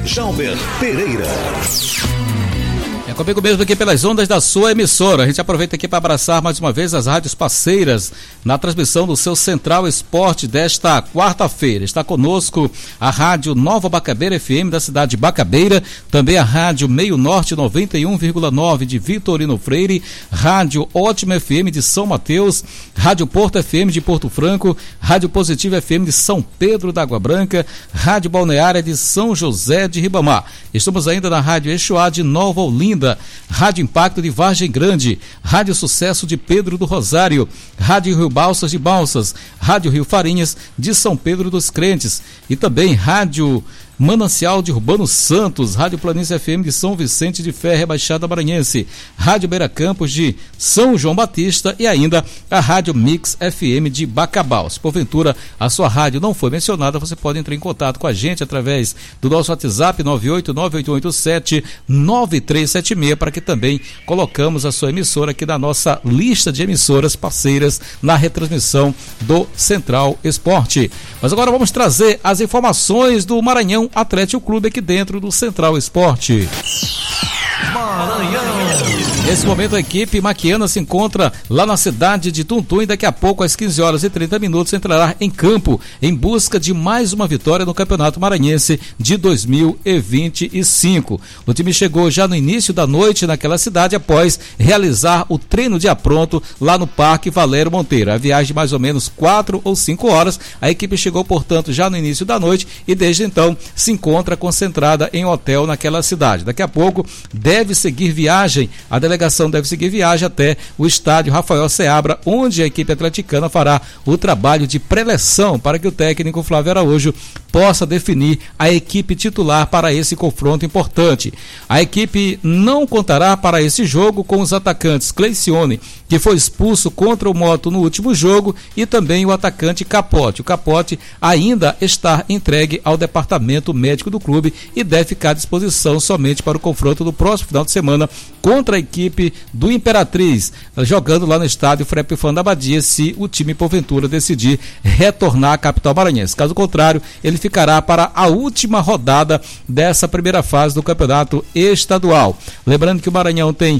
Jalber Pereira. É comigo mesmo aqui pelas ondas da sua emissora. A gente aproveita aqui para abraçar mais uma vez as rádios parceiras na transmissão do seu Central Esporte desta quarta-feira. Está conosco a Rádio Nova Bacabeira FM da cidade de Bacabeira, também a Rádio Meio Norte 91,9 de Vitorino Freire, Rádio Ótima FM de São Mateus, Rádio Porto FM de Porto Franco, Rádio Positivo FM de São Pedro da Água Branca, Rádio Balneária de São José de Ribamar. Estamos ainda na Rádio Exuá de Nova Olinda, Rádio Impacto de Vargem Grande, Rádio Sucesso de Pedro do Rosário, Rádio Rio Balsas de Balsas, Rádio Rio Farinhas de São Pedro dos Crentes e também Rádio Manancial de Urbano Santos, Rádio Planície FM de São Vicente de Ferre, Baixada Maranhense, Rádio Beira Campos de São João Batista e ainda a Rádio Mix FM de Bacabal. Se porventura a sua rádio não foi mencionada, você pode entrar em contato com a gente através do nosso WhatsApp 98988879376 para que também colocamos a sua emissora aqui na nossa lista de emissoras parceiras na retransmissão do Central Esporte. Mas agora vamos trazer as informações do Maranhão Atlético Clube aqui dentro do Central Esporte. Maranhão. Nesse momento a equipe maquiana se encontra lá na cidade de Tuntum e daqui a pouco às 15h30 entrará em campo em busca de mais uma vitória no Campeonato Maranhense de 2025. O time chegou já no início da noite naquela cidade após realizar o treino de apronto lá no Parque Valério Monteiro. A viagem de mais ou menos 4 ou 5 horas, a equipe chegou portanto já no início da noite e desde então se encontra concentrada em hotel naquela cidade. Daqui a pouco a delegação deve seguir viagem até o estádio Rafael Seabra, onde a equipe atleticana fará o trabalho de preleção para que o técnico Flávio Araújo possa definir a equipe titular para esse confronto importante. A equipe não contará para esse jogo com os atacantes Cleicione, que foi expulso contra o Moto no último jogo, e também o atacante Capote. O Capote ainda está entregue ao departamento médico do clube e deve ficar à disposição somente para o confronto do próximo final de semana contra a equipe do Imperatriz, jogando lá no estádio Frei Epifânio da Abadia, se o time porventura decidir retornar à capital maranhense. Caso contrário, ele ficará para a última rodada dessa primeira fase do campeonato estadual. Lembrando que o Maranhão tem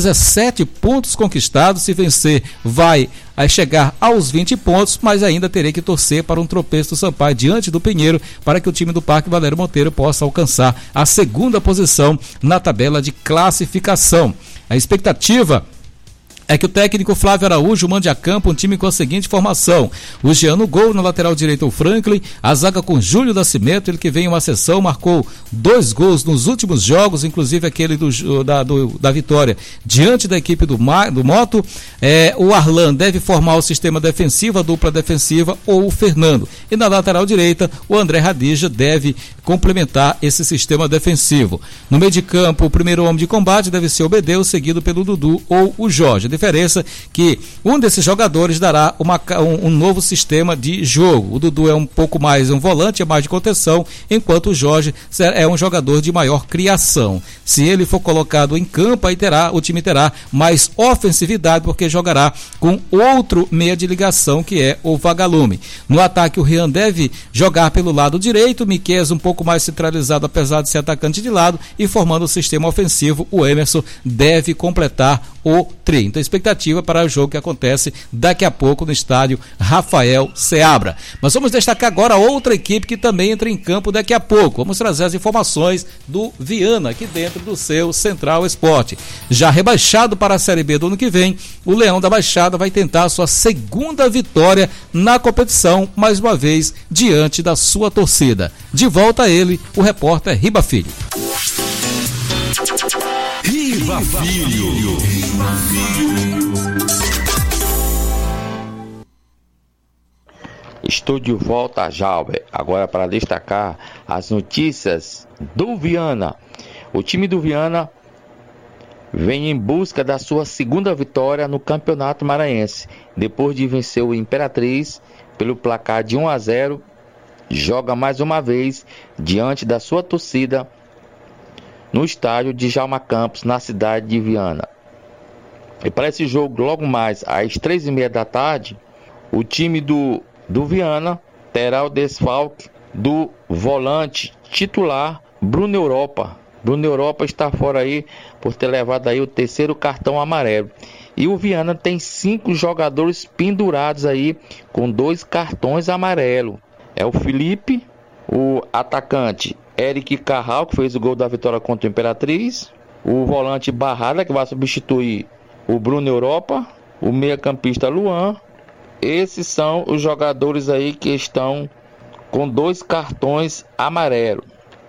17 pontos conquistados, se vencer vai chegar aos 20 pontos, mas ainda terei que torcer para um tropeço do Sampaio diante do Pinheiro para que o time do Parque Valério Monteiro possa alcançar a segunda posição na tabela de classificação. A expectativa é que o técnico Flávio Araújo mande a campo um time com a seguinte formação: o Jean no gol, na lateral direita o Franklin, a zaga com Júlio Nascimento, ele que vem em uma sessão, marcou 2 gols nos últimos jogos, inclusive aquele da vitória diante da equipe do Moto. O Arlan deve formar o sistema defensivo, a dupla defensiva, ou o Fernando, e na lateral direita o André Radija deve complementar esse sistema defensivo. No meio de campo, o primeiro homem de combate deve ser o Bedeu, seguido pelo Dudu ou o Jorge. A diferença é que um desses jogadores dará um novo sistema de jogo. O Dudu é um pouco mais um volante, é mais de contenção, enquanto o Jorge é um jogador de maior criação. Se ele for colocado em campo, aí o time terá mais ofensividade, porque jogará com outro meia de ligação, que é o Vagalume. No ataque, o Rian deve jogar pelo lado direito, o Miquez um pouco mais centralizado, apesar de ser atacante de lado, e formando o sistema ofensivo, o Emerson deve completar o trio. Então, expectativa para o jogo que acontece daqui a pouco no estádio Rafael Seabra. Mas vamos destacar agora outra equipe que também entra em campo daqui a pouco. Vamos trazer as informações do Viana, aqui dentro do seu Central Esporte. Já rebaixado para a Série B do ano que vem, o Leão da Baixada vai tentar a sua segunda vitória na competição, mais uma vez diante da sua torcida. De volta a ele, o repórter Riba Filho. Riba Filho. Estou de volta, Jalber, agora para destacar as notícias do Viana. O time do Viana vem em busca da sua segunda vitória no Campeonato Maranhense. Depois de vencer o Imperatriz pelo placar de 1-0, joga mais uma vez diante da sua torcida no estádio de Djalma Campos, na cidade de Viana. E para esse jogo, logo mais às 3h30 da tarde, o time do Viana terá o desfalque do volante titular Bruno Europa. Bruno Europa está fora aí por ter levado aí o terceiro cartão amarelo. E o Viana tem 5 jogadores pendurados aí com 2 cartões amarelos. É o Felipe, o atacante Eric Carral, que fez o gol da vitória contra o Imperatriz, o volante Barrada, que vai substituir o Bruno Europa, o meia-campista Luan. Esses são os jogadores aí que estão com 2 cartões amarelos.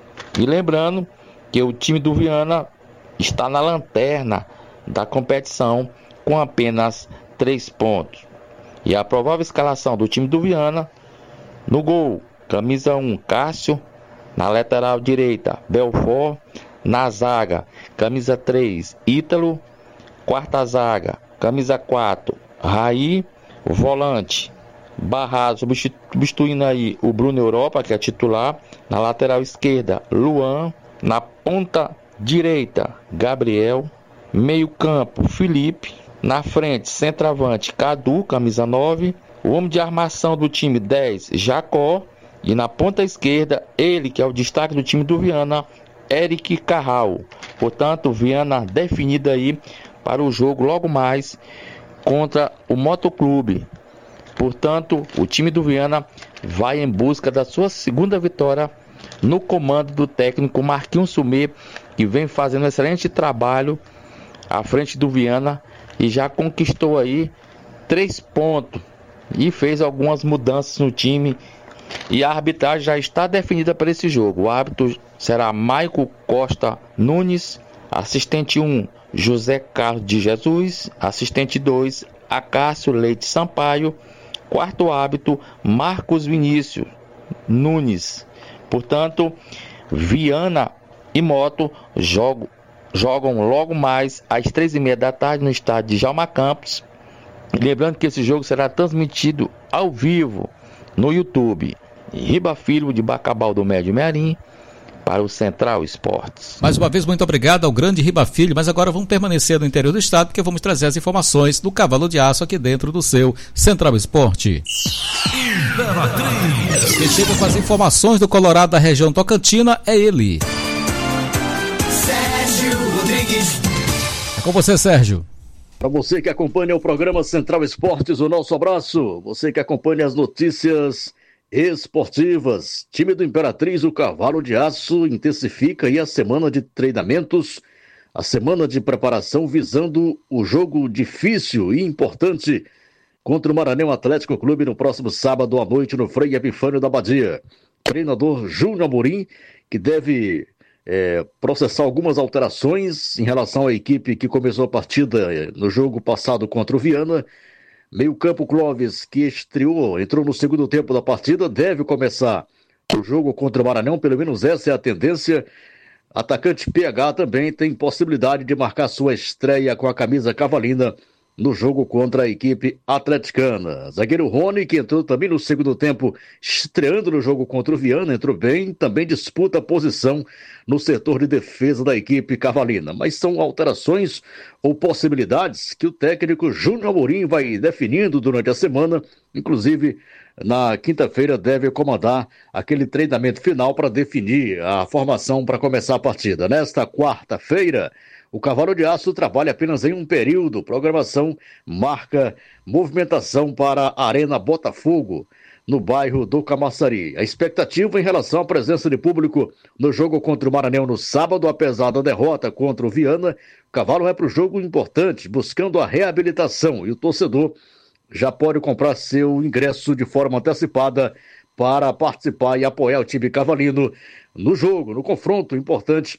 E lembrando que o time do Viana está na lanterna da competição com apenas 3 pontos. E a provável escalação do time do Viana: no gol, camisa 1, Cássio; na lateral direita, Belfort; na zaga, camisa 3, Ítalo; quarta zaga, camisa 4, Raí; o volante, Barrado, substituindo aí o Bruno Europa, que é titular; na lateral esquerda, Luan; na ponta direita, Gabriel; meio campo, Felipe; na frente, centroavante, Cadu, camisa 9; o homem de armação do time, 10, Jacó; e na ponta esquerda, ele que é o destaque do time do Viana, Eric Carral. Portanto, Viana definido aí para o jogo logo mais contra o Motoclube. Portanto, o time do Viana vai em busca da sua segunda vitória no comando do técnico Marquinhos Sumê, que vem fazendo um excelente trabalho à frente do Viana e já conquistou aí 3 pontos e fez algumas mudanças no time. E a arbitragem já está definida para esse jogo. O árbitro será Maico Costa Nunes, assistente 1, José Carlos de Jesus, assistente 2, Acácio Leite Sampaio, quarto árbitro, Marcos Vinícius Nunes. Portanto, Viana e Moto jogam logo mais às 3h30 da tarde no estádio de Djalma Campos. Lembrando que esse jogo será transmitido ao vivo no YouTube. Riba Filho de Bacabal do Médio Mearim para o Central Esportes. Mais uma vez, muito obrigado ao grande Riba Filho, mas agora vamos permanecer no interior do estado, porque vamos trazer as informações do Cavalo de Aço aqui dentro do seu Central Esporte. Quem chega com as informações do Colorado da região Tocantina é ele, Sérgio Rodrigues. É com você, Sérgio. Para você que acompanha o programa Central Esportes, o nosso abraço. Você que acompanha as notícias esportivas. Time do Imperatriz, o Cavalo de Aço, intensifica aí a semana de treinamentos, a semana de preparação visando o jogo difícil e importante contra o Maranhão Atlético Clube no próximo sábado à noite no Frei Epifânio da Badia. Treinador Júnior Amorim, que deve processar algumas alterações em relação à equipe que começou a partida no jogo passado contra o Viana. Meio campo, Clóvis, que entrou no segundo tempo da partida, deve começar o jogo contra o Maranhão, pelo menos essa é a tendência. Atacante PH também tem possibilidade de marcar sua estreia com a camisa cavalina no jogo contra a equipe atleticana. Zagueiro Rony, que entrou também no segundo tempo, estreando no jogo contra o Viana, entrou bem, também disputa a posição no setor de defesa da equipe cavalina. Mas são alterações ou possibilidades que o técnico Júnior Amorim vai definindo durante a semana. Inclusive, na quinta-feira deve comandar aquele treinamento final para definir a formação para começar a partida. Nesta quarta-feira, o Cavalo de Aço trabalha apenas em um período. Programação marca movimentação para a Arena Botafogo, no bairro do Camaçari. A expectativa em relação à presença de público no jogo contra o Maranhão no sábado, apesar da derrota contra o Viana, o Cavalo vai para o jogo importante, buscando a reabilitação, e o torcedor já pode comprar seu ingresso de forma antecipada para participar e apoiar o time cavalino no jogo, no confronto importante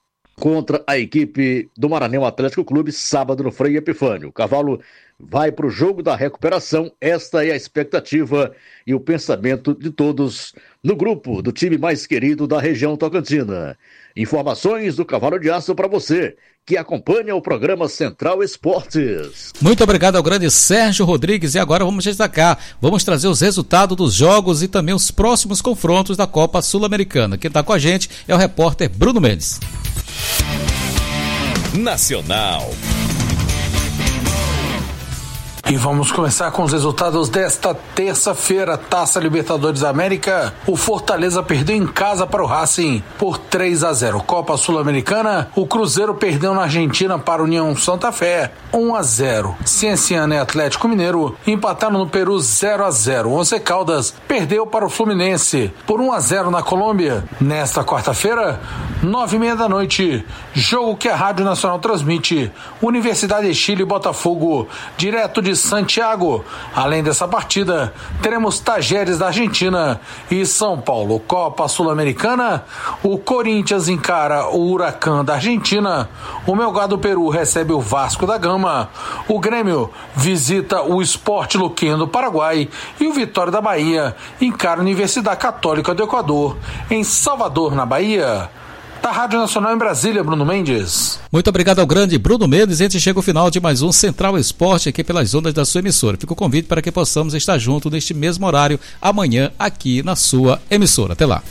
contra a equipe do Maranhão Atlético Clube, sábado no Frei Epifânio. O Cavalo vai para o jogo da recuperação. Esta é a expectativa e o pensamento de todos no grupo do time mais querido da região tocantina. Informações do Cavalo de Aço para você que acompanha o programa Central Esportes. Muito obrigado ao grande Sérgio Rodrigues. E agora vamos destacar, vamos trazer os resultados dos jogos e também os próximos confrontos da Copa Sul-Americana. Quem está com a gente é o repórter Bruno Mendes. Nacional. E vamos começar com os resultados desta terça-feira. Taça Libertadores da América. O Fortaleza perdeu em casa para o Racing por 3-0. Copa Sul-Americana. O Cruzeiro perdeu na Argentina para a União Santa Fé 1-0. Cienciano e Atlético Mineiro empataram no Peru 0-0. Once Caldas perdeu para o Fluminense por 1-0 na Colômbia. Nesta quarta-feira, 9h30 da noite, jogo que a Rádio Nacional transmite. Universidade de Chile e Botafogo, direto de Santiago. Além dessa partida, teremos Tajeres da Argentina e São Paulo. Copa Sul-Americana, o Corinthians encara o Huracán da Argentina, o Melgar do Peru recebe o Vasco da Gama, o Grêmio visita o Sport Luquenho do Paraguai e o Vitória da Bahia encara a Universidade Católica do Equador, em Salvador, na Bahia. Da Rádio Nacional em Brasília, Bruno Mendes. Muito obrigado ao grande Bruno Mendes. A gente chega ao final de mais um Central Esporte aqui pelas ondas da sua emissora. Fica o convite para que possamos estar juntos neste mesmo horário amanhã aqui na sua emissora. Até lá.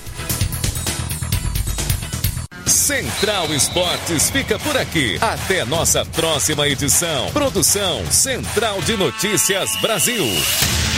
Central Esportes fica por aqui. Até nossa próxima edição. Produção Central de Notícias Brasil.